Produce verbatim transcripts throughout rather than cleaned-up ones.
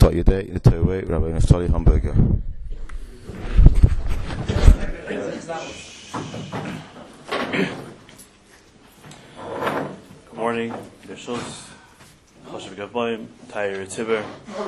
start your day in the Torah, Rabbi Naftali Hamburger. Good morning, Yeshus, Choshev Gavayim, Tayyir Tzibur.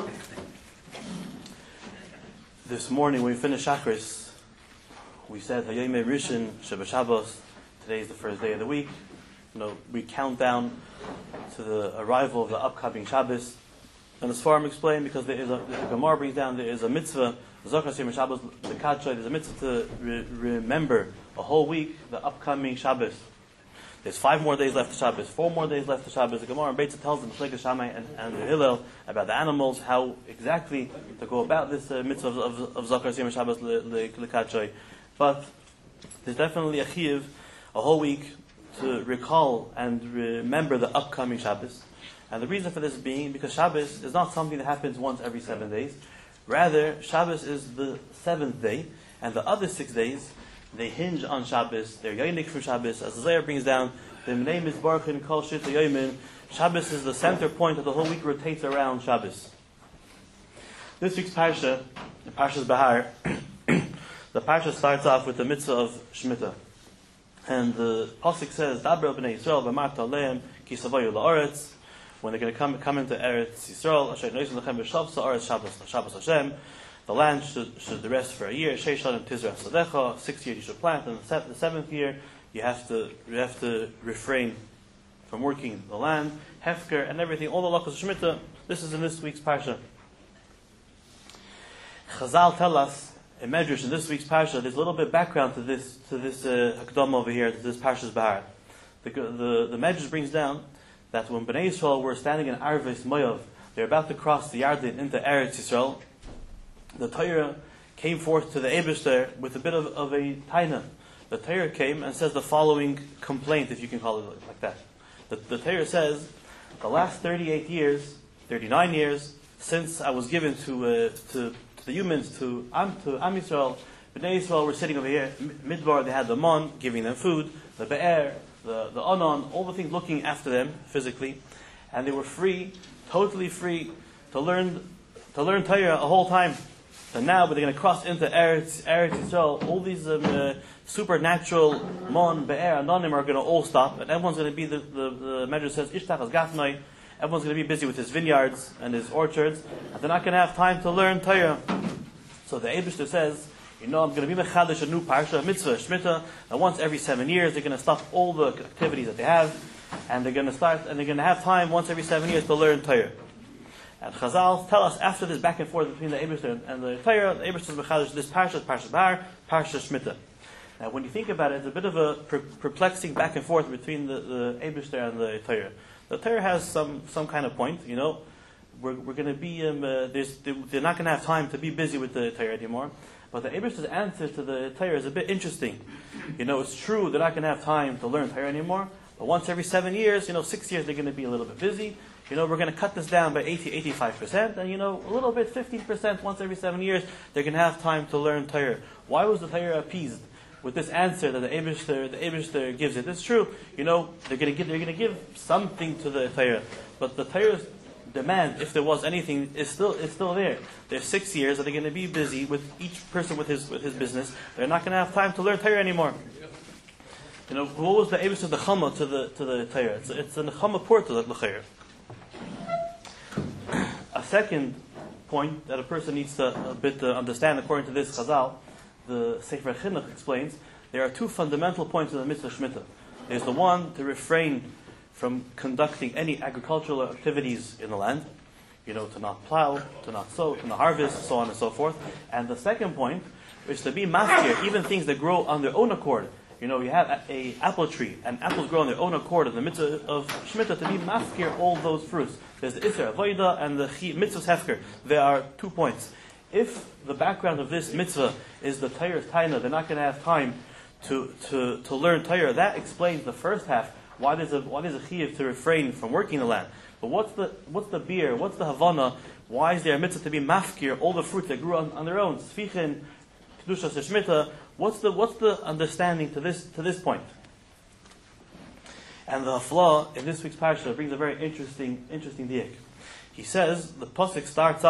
This morning when we finished Shachris, we said Hayomei Rishon Sheba Shabbos. Today is the first day of the week. You know, we count down to the arrival of the upcoming Shabbos. And as Sfarim explained, because there is a, the Gemara brings down, there is a mitzvah, Zachar Shem Shabbos, the Kadsha, there's a mitzvah to re- remember a whole week, the upcoming Shabbos. There's five more days left to Shabbos, four more days left to Shabbos. The Gemara in Beitza tells them, Shleika Shammai and, and the Hillel, about the animals, how exactly to go about this uh, mitzvah of, of, of Zachar Shem Shabbos le, le, le Kadsha. But there's definitely a chiyuv, a whole week, to recall and remember the upcoming Shabbos. And the reason for this being because Shabbos is not something that happens once every seven days. Rather, Shabbos is the seventh day, and the other six days, they hinge on Shabbos. They're yonik from Shabbos. As the Zohar brings down, the name is Baruch in Kol Shit Yomin. Shabbos is the center point of the whole week, rotates around Shabbos. This week's Parsha, Parshas Bahar, the Parsha starts off with the mitzvah of Shemitah. And the Pasuk says, Daber b'nei Yisrael v'marta aleim ki savayu la'aretz. When they're going to come come into Eretz Yisrael, Asher noisen lechem b'shavsa Eretz Shabbos Shabbos Hashem, the land should should rest for a year. Sheish shanim tizrach sadecha. Six years you should plant, and the, the seventh year you have to you have to refrain from working the land, hefker and everything. All the laws of Shemitah. This is in this week's parsha. Chazal tell us in Medrash in this week's parsha. There's a little bit of background to this to this uh, hakdama over here, to this Parshas Bahar. The the the Medrash brings down that when Bnei Yisrael were standing in Arvis Moav, they're about to cross the Yarden into Eretz Yisrael, the Torah came forth to the Eibishter with a bit of, of a taina. The Torah came and says the following complaint, if you can call it like that. The, the Torah says, the last thirty-eight years, thirty-nine years, since I was given to uh, to, to the humans, to Am, to Am Yisrael, Bnei Yisrael were sitting over here, Midbar, they had the Mon, giving them food, the Be'er, the the Anon, all the things looking after them physically, and they were free, totally free to learn to learn Torah a whole time. And now, but they're going to cross into Eretz Eretz Yisrael. All these um, uh, supernatural Mon, Be'er, Anonim are going to all stop, and everyone's going to be the the, the Medrash says Ishtach as Gafnai. Everyone's going to be busy with his vineyards and his orchards, and they're not going to have time to learn Torah. So the Eibishter says, you know, I'm going to be mechadish a new parsha, mitzvah, shmita. And once every seven years, they're going to stop all the activities that they have, and they're going to start, and they're going to have time once every seven years to learn Torah. And Chazal tell us after this back and forth between the Eibishter and the Torah, the Eibishter is mechadish this parsha, parsha Bahar, parsha shmita. Now, when you think about it, it's a bit of a per- perplexing back and forth between the, the Eibishter and the Torah. The Torah has some some kind of point, you know. We're we're going to be um, uh, they're not going to have time to be busy with the Torah anymore. But the Eibishter's answer to the Torah is a bit interesting. You know, it's true they're not going to have time to learn Torah anymore, but once every seven years, you know, six years they're going to be a little bit busy. You know, we're going to cut this down by eighty, eighty-five percent, and you know, a little bit, fifteen percent once every seven years, they're going to have time to learn Torah. Why was the Torah appeased with this answer that the Eibishter, the Eibishter gives it? It's true, you know, they're going to give, they're going to give something to the Torah, but the Torah's demand, if there was anything, is still is still there. There's six years that they're going to be busy with each person with his with his business. They're not going to have time to learn Torah anymore. You know, what was the Eibishter the Nechama to the to the Torah? It's it's a Nechama pour to the Torah. A second point that a person needs to a bit to understand, according to this Chazal, the Sefer Chinuch explains there are two fundamental points of the mitzvah Shemitah. There's the one to refrain from conducting any agricultural activities in the land, you know, to not plow, to not sow, to not harvest, so on and so forth. And the second point is to be maskir, even things that grow on their own accord. You know, you have a, a apple tree, and apples grow on their own accord in the mitzvah of Shemitah, to be maskir all those fruits. There's the Isser Avodah and the mitzvah Hefker. There are two points. If the background of this mitzvah is the Torah's taina, they're not going to have time to, to, to learn Torah. That explains the first half. Why does a why does a chiyuv to refrain from working the land? But what's the what's the beer? What's the havana? Why is there a mitzvah to be mafkir all the fruits that grew on, on their own? Sfichin, kedusha, shmita. What's the what's the understanding to this to this point? And the Haflah in this week's parasha brings a very interesting interesting diak. He says the pasuk starts off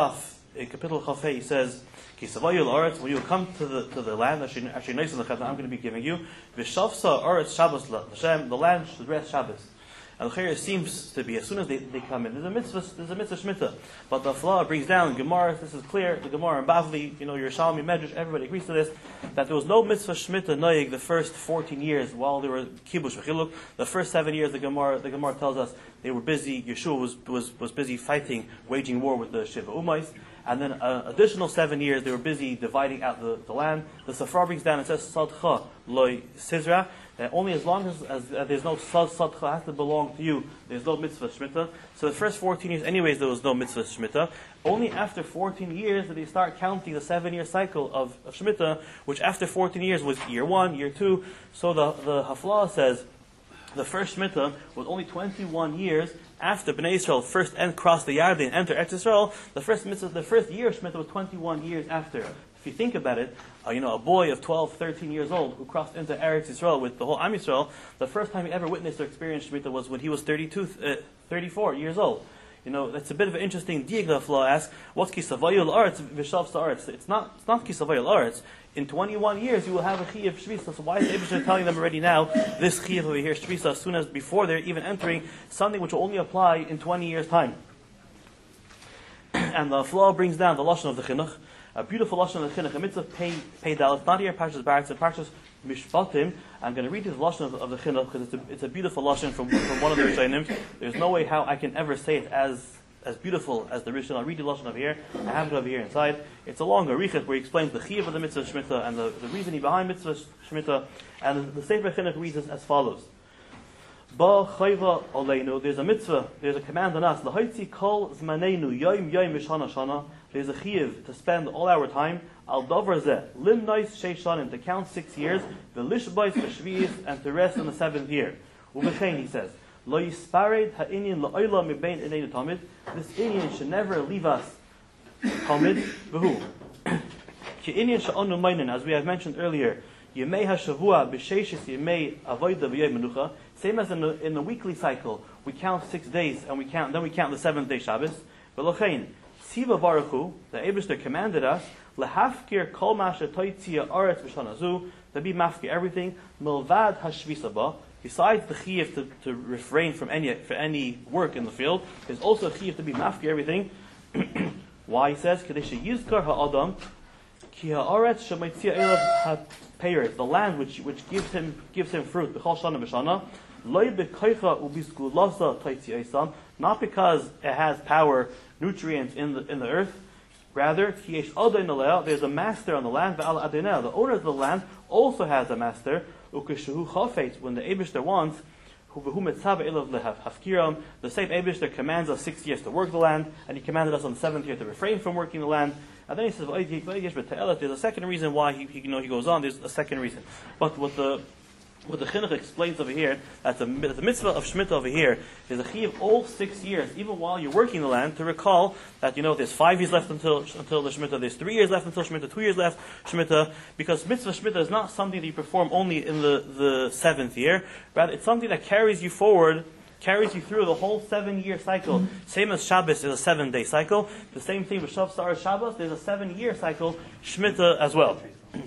in Kapitel Chafei, he says, Kisavayul Aretz, when you come to the to the land, actually, actually nice in the Chetna, I'm going to be giving you, Vishavsa Aretz Shabbos L'Shem, the land should rest Shabbos. And the Chayr seems to be, as soon as they, they come in, there's a mitzvah, there's a mitzvah Shemitah. But the Flaw brings down Gemara, this is clear, the Gemara and Bavli, you know, Yerushalmi, Medrash, everybody agrees to this, that there was no mitzvah Shemitah Noyeg the first fourteen years while they were Kibush V'chiluk. The first seven years, the Gemara, the Gemara tells us they were busy, Yeshua was, was, was busy fighting, waging war with the Shiva Umais. And then uh, additional seven years, they were busy dividing out the, the land. The Safra brings down and says, Sadcha loy Sizra, that only as long as, as uh, there's no Sad Sadcha has to belong to you, there's no mitzvah Shemitah. So the first fourteen years, anyways, there was no mitzvah Shemitah. Only after fourteen years did they start counting the seven-year cycle of, of Shemitah, which after fourteen years was year one, year two. So the, the Haflah says, the first Shemitah was only twenty-one years after Bnei Yisrael first and crossed the Yarden and entered Eretz Yisrael. The first mitzvah, the first year of Shemitah was twenty-one years after. If you think about it, uh, you know, a boy of twelve, thirteen years old who crossed into Eretz Yisrael with the whole Am Yisrael, the first time he ever witnessed or experienced Shemitah was when he was thirty-two, uh, thirty-four years old. You know, that's a bit of an interesting diagla flaw. Ask, what's kisavayul aretz v'shavsa aretz? It's not, it's not kisavayul aretz. In twenty-one years, you will have a chiyuv shvisa. So why is Eibusher telling them already now this chiyuv over here shvisa as soon as before they're even entering something which will only apply in twenty years' time? And the flaw brings down the lashon of the chinuch, a beautiful lashon of the chinuch, a mitzvah pei pei dal. It's not here Parshas Barak, it's Parshas Mishpatim. I'm going to read you the lashon of, of the chinuch because it's a, it's a beautiful lashon from, from one of the Rishonim. There's no way how I can ever say it as as beautiful as the Rishon. I'll read the lashon over here. I have it over here inside. It's a long arichet where he explains the chiyuv of the mitzvah Shemitah and the, the reasoning behind mitzvah Shemitah. And the, the Sefer Chinuch reads as, as follows. Ba chayva oleinu. There's a mitzvah. There's a command on us. L'hoitzi kol zmaneinu yoyim yoyim v'shana shana. There's a chiyuv to spend all our time al davar zeh limnois sheish shanim, to count six years, v'lishbais v'shviyis, and to rest on the seventh year. U'v'chein, he says, lo yispared ha'inyan la'oila mibein ineinu tamid. This inyan should never leave us tamid v'hu. Ki inyan sha'onu mainin, as we have mentioned earlier, yemei ha'shavua b'sheishis yemei avoida v'yei menucha. Same as in the, in the weekly cycle, we count six days and we count, then we count the seventh day Shabbos. V'lochein, Siva Baruch Hu, the Eibusher commanded us, lehafkir kol masha toitzia aretz v'shana zu, to be mafkir everything, milvad hashvisa ba. Besides the chiyuv to, to refrain from any for any work in the field, there's also a chiyuv to be mafkir everything. Why, he says, kadesh yizkar ha'adam ki ha'aretz shemaitzia elav ha'peiret, the land which which gives him gives him fruit, b'chol shana b'shana, loy b'koicha ubizgulasa toitzia isam, not because it has power, nutrients in the in the earth. Rather, there's a master on the land. The owner of the land also has a master. When the Eibusher wants, the same Eibusher commands us six years to work the land, and he commanded us on the seventh year to refrain from working the land. And then he says, there's a second reason why he, he, you know, he goes on. There's a second reason. But what the What the Chinuch explains over here, that the, the mitzvah of Shemitah over here is a chiyuv all six years, even while you're working the land, to recall that, you know, there's five years left until until the Shemitah, there's three years left until Shemitah, two years left Shemitah, because mitzvah Shemitah is not something that you perform only in the, the seventh year, rather it's something that carries you forward, carries you through the whole seven-year cycle. Mm-hmm. Same as Shabbos is a seven-day cycle, the same thing with Shav Sar Shabbos, there's a seven-year cycle, Shemitah as well.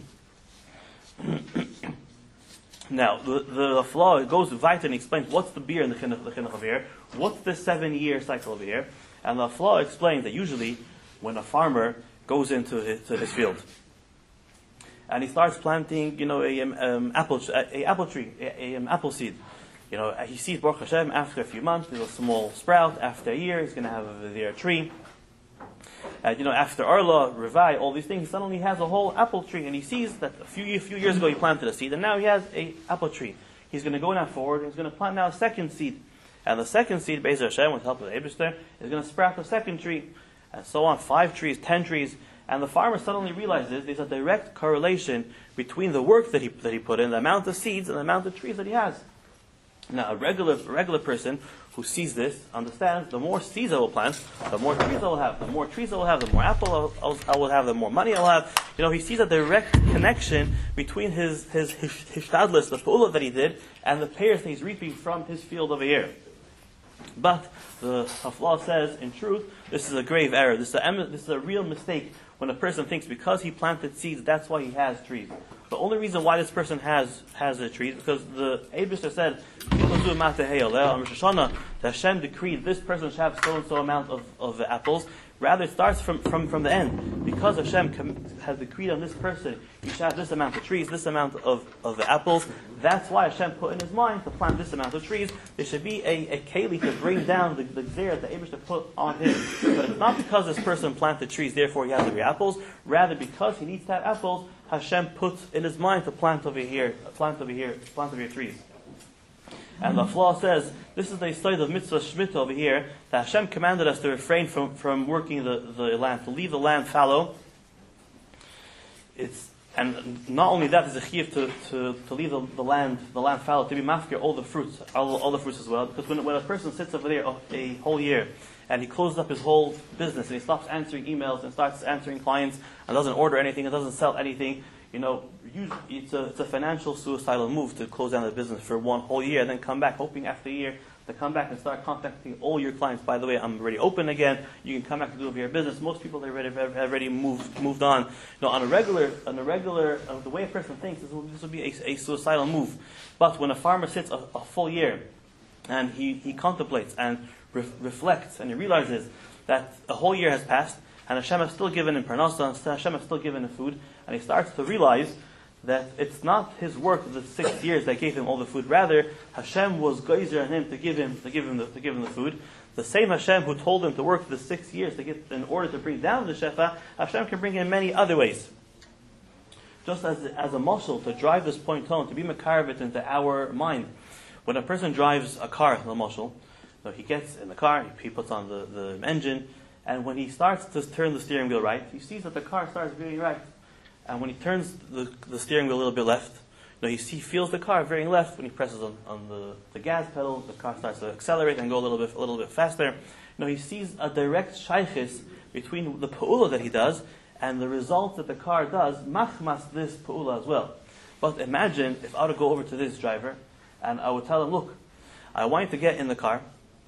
Now, the, the flaw goes weiter and explains what's the beer in the chinuch, the chinuch over here, what's the seven-year cycle over here, and the flaw explains that usually when a farmer goes into his, to his field and he starts planting, you know, a um, apple a, a apple tree, a, a um, apple seed, you know, he sees Baruch Hashem after a few months, there's a small sprout. After a year, he's going to have a, their tree. And, you know, after Arla, Revai, all these things, he suddenly has a whole apple tree, and he sees that a few, a few years ago he planted a seed, and now he has a apple tree. He's going to go now forward, and he's going to plant now a second seed. And the second seed, Be'ez Hashem, with the help of the Eibusher, is going to sprout a second tree, and so on, five trees, ten trees, and the farmer suddenly realizes there's a direct correlation between the work that he, that he put in, the amount of seeds, and the amount of trees that he has. Now, a regular, a regular person who sees this understands the more seeds I will plant, the more trees I will have. The more trees I will have, the more apple I will, I will have, the more money I will have. You know, he sees a direct connection between his his his, his shtadlis, the pu'ulah that he did, and the payers that he's reaping from his field over here. But the Haflah says, in truth, this is a grave error. This is a, this is a real mistake when a person thinks because he planted seeds, that's why he has trees. The only reason why this person has has a tree is because the Eibishter said, that Hashem decreed this person should have so and so amount of, of apples. Rather, it starts from, from, from the end. Because Hashem com- has decreed on this person, you should have this amount of trees, this amount of, of apples. That's why Hashem put in his mind to plant this amount of trees. There should be a, a keli to bring down the, the gzera that Eibishter put on him. But it's not because this person planted trees, therefore he has to be apples. Rather, because he needs to have apples, Hashem puts in his mind to plant over here, plant over here, plant over here trees. And the Haflah says, this is the side of mitzvah shmita over here, that Hashem commanded us to refrain from, from working the, the land, to leave the land fallow. It's, and not only that, there's a chiyuv to, to, to leave the, the land the land fallow, to be mafkir all the fruits, all, all the fruits as well. Because when, when a person sits over there a, a whole year, and he closes up his whole business, and he stops answering emails, and starts answering clients, and doesn't order anything, and doesn't sell anything, you know, it's a, it's a financial suicidal move to close down the business for one whole year and then come back, hoping after a year to come back and start contacting all your clients. By the way, I'm already open again. You can come back and do your business. Most people have already, have already moved moved on. You know, on a regular, on a regular, uh, the way a person thinks, this will, this will be a, a suicidal move. But when a farmer sits a, a full year and he, he contemplates and re- reflects and he realizes that a whole year has passed, and Hashem has still given him parnasa, Hashem has still given him food, and he starts to realize that it's not his work of the six years that gave him all the food. Rather, Hashem was geyser on him to give him to give him the, to give him the food. The same Hashem who told him to work for the six years to get in order to bring down the shefa, Hashem can bring in many other ways. Just as as a muscle to drive this point home, to be makarvit into our mind. When a person drives a car, the muscle, so he gets in the car, he puts on the, the engine. And when he starts to turn the steering wheel right, he sees that the car starts veering right. And when he turns the, the steering wheel a little bit left, you know, he see, feels the car veering left. When he presses on, on the, the gas pedal, the car starts to accelerate and go a little bit a little bit faster. You know, he sees a direct shaychis between the pa'ula that he does and the result that the car does, machmas this pa'ula as well. But imagine if I were to go over to this driver and I would tell him, look, I want you to get in the car,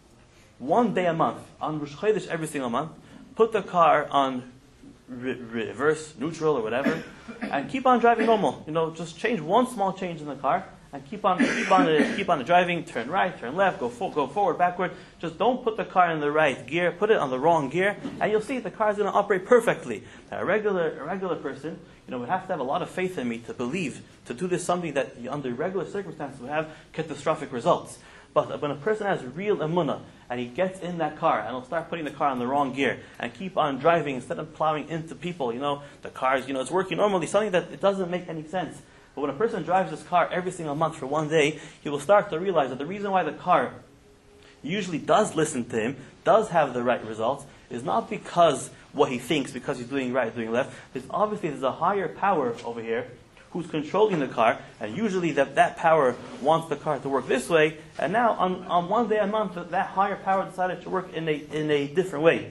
one day a month, on Rosh Chodesh every single month, put the car on re- reverse, neutral, or whatever, and keep on driving normal. You know, just change one small change in the car, and keep on keep on the, keep on the driving. Turn right, turn left, go for, go forward, backward. Just don't put the car in the right gear. Put it on the wrong gear, and you'll see the car is going to operate perfectly. Now, a regular a regular person, you know, would have to have a lot of faith in me to believe to do this something that under regular circumstances would have catastrophic results. But when a person has real emunah, and he gets in that car, and he'll start putting the car on the wrong gear, and keep on driving instead of plowing into people, you know, the car's, you know, it's working normally, something that it doesn't make any sense. But when a person drives this car every single month for one day, he will start to realize that the reason why the car usually does listen to him, does have the right results, is not because what he thinks, because he's doing right, doing left. There's obviously there's a higher power over here who's controlling the car, and usually that, that power wants the car to work this way, and now on, on one day a month, that, that higher power decided to work in a in a different way.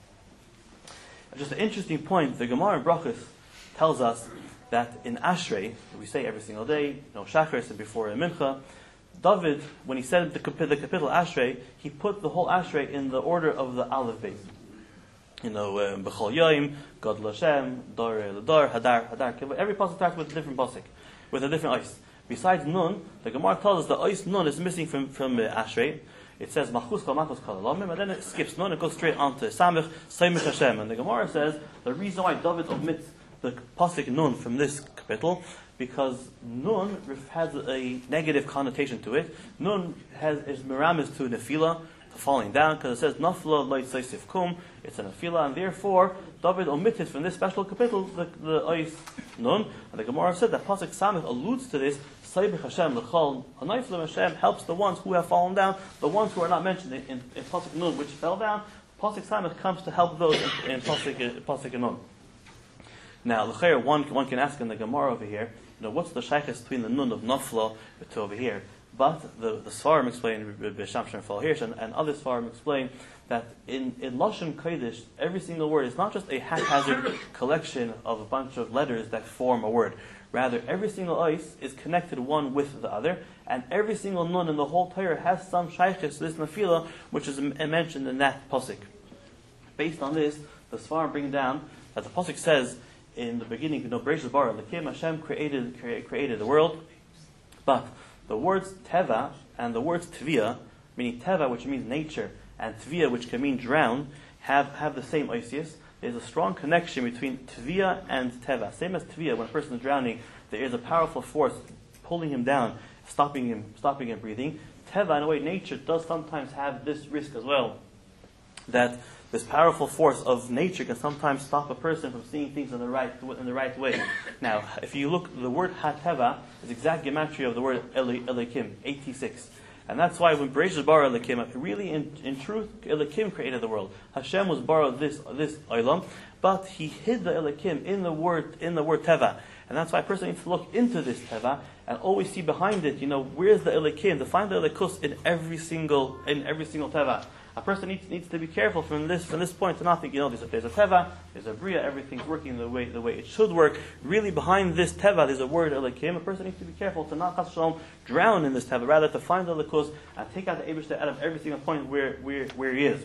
Just an interesting point, the Gemara in Brachos tells us that in Ashrei, we say every single day, you know, Shacharis and before Mincha, David, when he said the, the capital Ashrei, he put the whole Ashrei in the order of the Aleph Beis. You know, B'chol Yoim, God L'Shem, Dor L'Dor, Hadar, Hadar. Every pasuk starts with a different pasuk, with a different ois. Besides Nun, the Gemara tells us the ois Nun is missing from from uh, Ashrei. It says Machus Kol Matos Kol Elamim, and then it skips Nun and goes straight on to Samich, Samich Hashem. And the Gemara says the reason why David omits the pasuk Nun from this capital, because Nun has a negative connotation to it. Nun has is miramis to Nefila, falling down, because it says Nafla Loit Seisif Kum, it's an Nefila, and therefore David omitted from this special capital the, the Ois Nun, and the Gemara said that Pasuk Samich alludes to this. Saibich Hashem L'chol Hanayflim Hashem helps the ones who have fallen down, the ones who are not mentioned in, in, in Pasuk Nun, which fell down. Pasuk Samich comes to help those in, in Pasuk in Pasuk Nun. Now, one one can ask in the Gemara over here, you know, what's the shaykhs between the Nun of Nafla to over here? But the, the Svarim explain, B'Shamshon Fall Hirsch, and, and other Svarim explain that in, in Lashon Kodesh, every single word is not just a haphazard collection of a bunch of letters that form a word. Rather, every single ois is connected one with the other, and every single nun in the whole Torah has some shaykhis, this nafila, which is m- mentioned in that pasuk. Based on this, the Svarim bring down that the pasuk says in the beginning, you know, Bereshit bara, L'kim Hashem created, created created the world, but the words teva and the words tvia, meaning teva, which means nature, and tvia, which can mean drown, have, have the same oisius. There's a strong connection between tvia and teva. Same as tvia, when a person is drowning, there is a powerful force pulling him down, stopping him, stopping him breathing. Teva, in a way, nature does sometimes have this risk as well, that this powerful force of nature can sometimes stop a person from seeing things in the right in the right way. Now, if you look, the word hateva is exact gematria of the word Elikim, eighty-six. And that's why when Bereshit bara Elikim, really in, in truth, Elikim created the world. Hashem was borrowed this this olam, but he hid the Elikim in the word in the word teva. And that's why a person needs to look into this teva and always see behind it, you know, where's the Elikim, to find the Elikus in every single in every single teva. A person needs, needs to be careful from this from this point to not think, you know, there's a, there's a teva, there's a bria, everything's working the way the way it should work. Really, behind this teva, there's a word elikim. A person needs to be careful to not chas shalom drown in this teva, rather to find the elikus and take out the Eibishter out of every single point where where where he is.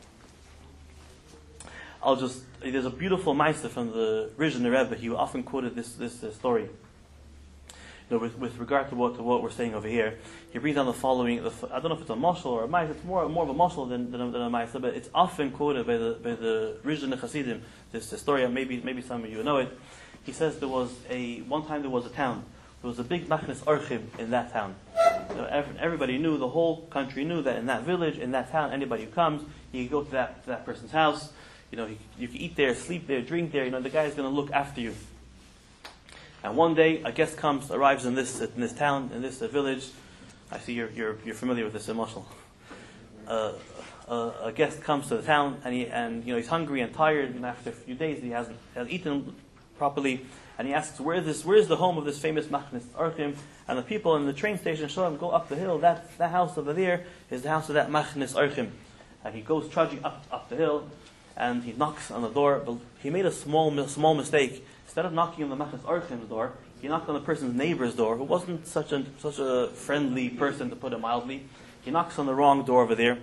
I'll just there's a beautiful ma'aser from the Rizhiner Rebbe. He often quoted this this uh, story. You know, with, with regard to what to what we're saying over here, he brings down the following. The, I don't know if it's a mashal or a ma'aser. It's more more of a mashal than than a, than a ma'aser, but it's often quoted by the by the Rizhiner Hasidim. This, this story, maybe maybe some of you know it. He says there was a one time there was a town. There was a big machnes orchim in that town. You know, everybody knew, the whole country knew that in that village, in that town, anybody who comes, you can go to that to that person's house. You know, you, you can eat there, sleep there, drink there. You know, the guy is going to look after you. And one day, a guest comes, arrives in this in this town, in this uh, village. I see you're you're, you're familiar with this emotional. Uh, uh, a guest comes to the town, and he and you know he's hungry and tired, and after a few days, he hasn't has eaten properly, and he asks, "Where is this? Where is the home of this famous machnes orchim?" And the people in the train station show him, "Go up the hill. That that house over there is the house of that machnes orchim." And he goes trudging up up the hill, and he knocks on the door. But he made a small small mistake. Instead of knocking on the machnes orchim's door, he knocked on the person's neighbor's door, who wasn't such a such a friendly person, to put it mildly. He knocks on the wrong door over there,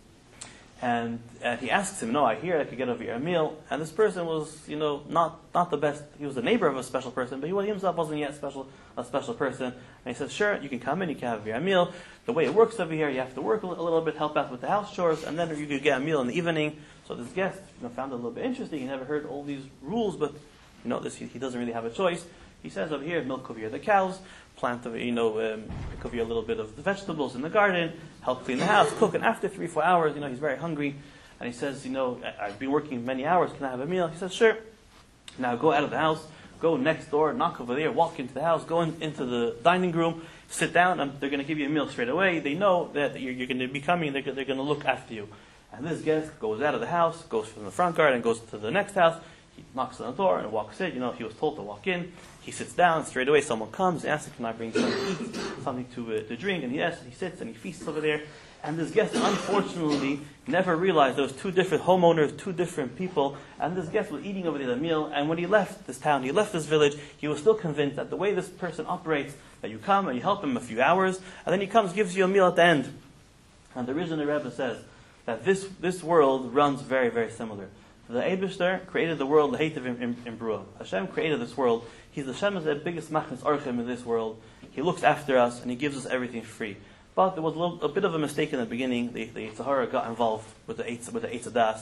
and and he asks him, "No, I hear I could get over here a meal." And this person was, you know, not not the best. He was the neighbor of a special person, but he himself wasn't yet special a special person. And he says, "Sure, you can come in, you can have your meal. The way it works over here, you have to work a little bit, help out with the house chores, and then you could get a meal in the evening." So this guest, you know, found it a little bit interesting. He never heard all these rules, but you know, this he, he doesn't really have a choice. He says over here, milk over here the cows, plant over, you know, um, pick over here a little bit of the vegetables in the garden, help clean the house, cook. And after three, four hours, you know, he's very hungry, and he says, you know, I, I've been working many hours. Can I have a meal? He says, sure. Now go out of the house, go next door, knock over there, walk into the house, go in, into the dining room, sit down, and they're going to give you a meal straight away. They know that you're, you're going to be coming. They're, they're going to look after you. And this guest goes out of the house, goes from the front garden, goes to the next house. He knocks on the door and walks in. You know, he was told to walk in. He sits down. Straight away, someone comes, asks him, "Can I bring something to eat, something to uh, to drink?" And yes, he sits and he feasts over there. And this guest, unfortunately, never realized there was two different homeowners, two different people. And this guest was eating over there the meal. And when he left this town, he left this village, he was still convinced that the way this person operates, that you come and you help him a few hours, and then he comes, gives you a meal at the end. And the Rizhiner Rebbe says that this this world runs very, very similar. The Eibishter created the world, the Heitiv in, in, in Brua. Hashem created this world. He's the Hashem is the biggest machnes orchim in this world. He looks after us and he gives us everything free. But there was a, little, a bit of a mistake in the beginning. The, the Sahara got involved with the Eitz with the Eitz Adas,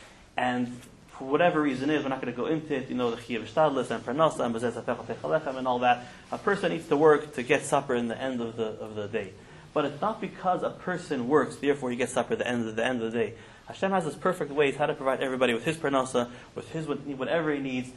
and for whatever reason is, we're not going to go into it. You know, the Chiyuv Shtadlis and Parnasa and Bezeh Safech Alechem and all that. A person needs to work to get supper in the end of the of the day. But it's not because a person works, therefore he gets supper at the end of the end of the day. Hashem has this perfect ways how to provide everybody with his parnasa, with his whatever he needs.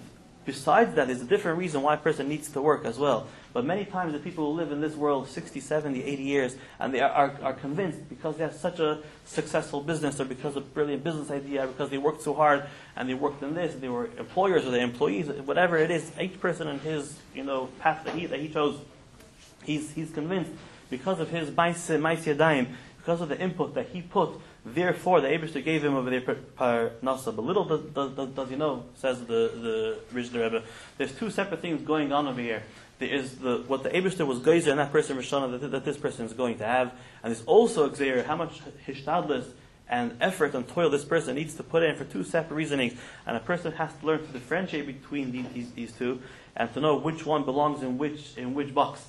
Besides that, there's a different reason why a person needs to work as well. But many times the people who live in this world sixty, seventy, eighty years, and they are, are, are convinced because they have such a successful business, or because of a brilliant business idea, or because they worked so hard, and they worked in this, they were employers or they employees, whatever it is, each person in his, you know, path that he, that he chose, he's, he's convinced because of his Ma'aseh Yadayim, because of the input that he put, therefore the Eibishter gave him over there Parnasa. But little does, does, does he know, says the, the Rizhner Rebbe, there's two separate things going on over here. There is the, what the Eibishter was geyser in that person, Rishana, that, that this person is going to have, and there's also Gzeir, how much hishtadlis and effort and toil this person needs to put in for two separate reasonings. And a person has to learn to differentiate between these, these, these two, and to know which one belongs in which in which box.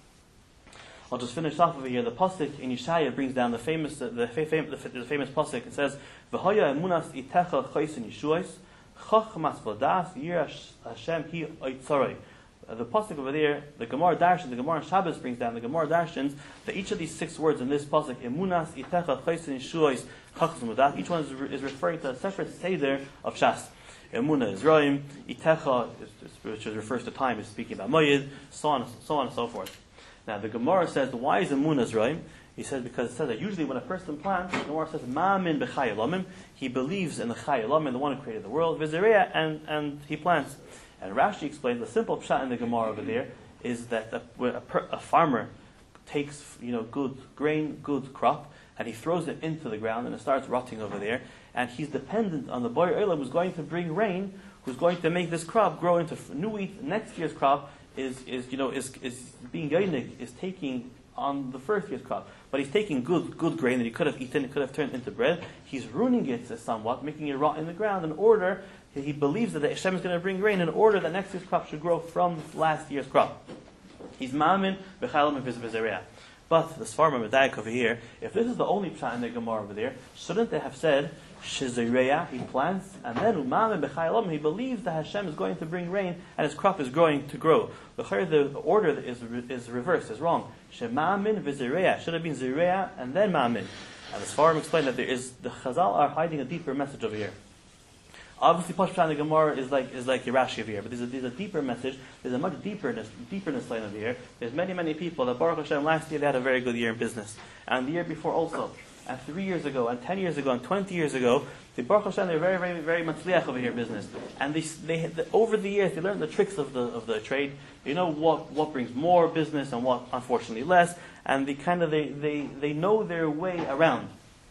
I'll just finish off over here. The pasuk in Yeshaya brings down the famous, the, the, fam- the, the famous pasuk. It says, "V'hoya emunas itecha chaysin yishuos, chachmas v'das yir Hashem hi oitzorei." The pasuk over there, the Gemara Darshan, the Gemara Shabbos brings down the Gemara Darshans that each of these six words in this pasuk, emunas itecha chaysin yishuos, chachmas v'das, each one is, is referring to a separate seder of Shas. Emuna is Roim, itecha, which refers to time, is speaking about Moyed, so on, so on and so forth. Now the Gemara says, why is Emunah Zraim? He says because it says that usually when a person plants, the Gemara says, Ma'amin b'chai elamim, he believes in the chai elamim, the one who created the world, v'zereya, and and he plants. And Rashi explains the simple pshat in the Gemara over there is that a, a, a farmer takes you know good grain, good crop, and he throws it into the ground, and it starts rotting over there, and he's dependent on the Boyer Olam who's going to bring rain, who's going to make this crop grow into new wheat. Next year's crop is, is you know, is, is being yonik, is taking on the first year's crop. But he's taking good good grain that he could have eaten, it could have turned into bread. He's ruining it somewhat, making it rot in the ground in order, he believes that the Hashem is going to bring rain in order that next year's crop should grow from last year's crop. He's ma'amin b'chalam v'zeriyah. But the Sfarma Medayik over here, if this is the only pshat in the Gemara over there, shouldn't they have said, Shizereya, he plants, and then Umamin B'chayalam, he believes that Hashem is going to bring rain, and his crop is growing to grow. The order is is reversed, is wrong. Shemamin V'zereya, should have been Zereya, and then Ma'amin. And the Sfarma explained that there is, the Chazal are hiding a deeper message over here. Obviously, Pashtan in the Gemara is like is like Rashi over here, but there's a, there's a deeper message. There's a much deeperness, deeperness line over here. There's many, many people that Baruch Hashem last year they had a very good year in business, and the year before also, and three years ago, and ten years ago, and twenty years ago, the Baruch Hashem they're very, very, very matzliach over here in business, and they they the, over the years they learned the tricks of the of the trade. They know what what brings more business and what unfortunately less, and they kind of they they they know their way around.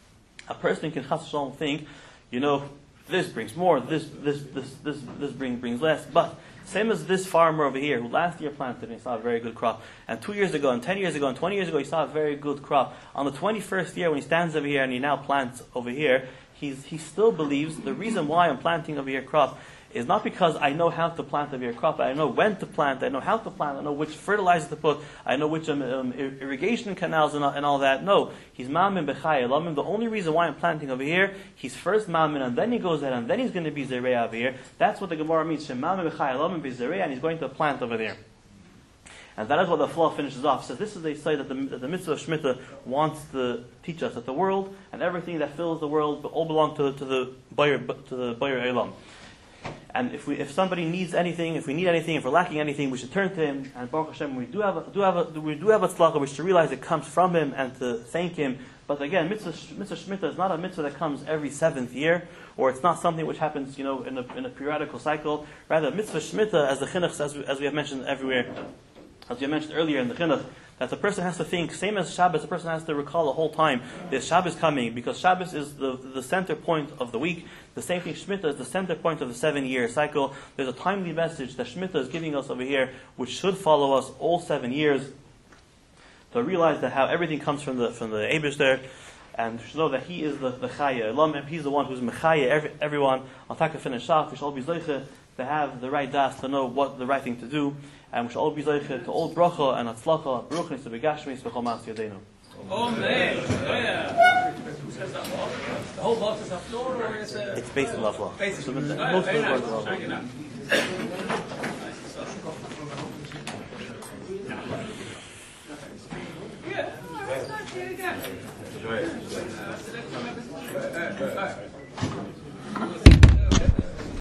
A person can chas v'shalom think, you know. This brings more, this this this this this bring, brings less. But same as this farmer over here, who last year planted and he saw a very good crop, and two years ago, and ten years ago, and twenty years ago, he saw a very good crop. On the twenty-first year, when he stands over here and he now plants over here, he's he still believes the reason why I'm planting over here crop is not because I know how to plant over here crop, I know when to plant, I know how to plant, I know which fertilizer to put, I know which um, um, irrigation canals and all, and all that. No, he's ma'amin b'chai elamim. The only reason why I'm planting over here, he's first ma'amin, and then he goes ahead, and then he's going to be zereya over here. That's what the Gemara means, shema'amin b'chai elamim b'zereya, and he's going to plant over there. And that is what the flow finishes off. So this is a site that the, that the mitzvah of Shemitah wants to teach us, that the world and everything that fills the world all belong to, to the Boyer to the Boyer Olam. And if we, if somebody needs anything, if we need anything, if we're lacking anything, we should turn to him. And Baruch Hashem, we do have a, do have a, we do have a tzlachah. We should realize it comes from him and to thank him. But again, mitzvah, mitzvah Shemitah is not a mitzvah that comes every seventh year, or it's not something which happens, you know, in a in a periodical cycle. Rather, mitzvah Shemitah, as the chinuch, as we, as we have mentioned everywhere, as we mentioned earlier in the chinuch, that the person has to think, same as Shabbos, the person has to recall the whole time, there's Shabbos coming, because Shabbos is the, the center point of the week. The same thing, Shemitah is the center point of the seven-year cycle. There's a timely message that Shemitah is giving us over here, which should follow us all seven years, to realize that how everything comes from the from the Eibishter, and to know that He is the, the Chaya Elam, He's the one who's Mechaya, every, everyone. On Taka finish off, we shall all be Zoiche to have the right das, to know what the right thing to do, and we shall all be Zoiche to all bracha and atzlacha, Baruch Niseh Begashmis, V'chol Ma'as Yadeinu. Amen. The whole box is off floor, or is it? It's based on the floor. Based on the the most of the floor. words are on the Yeah. Enjoy it.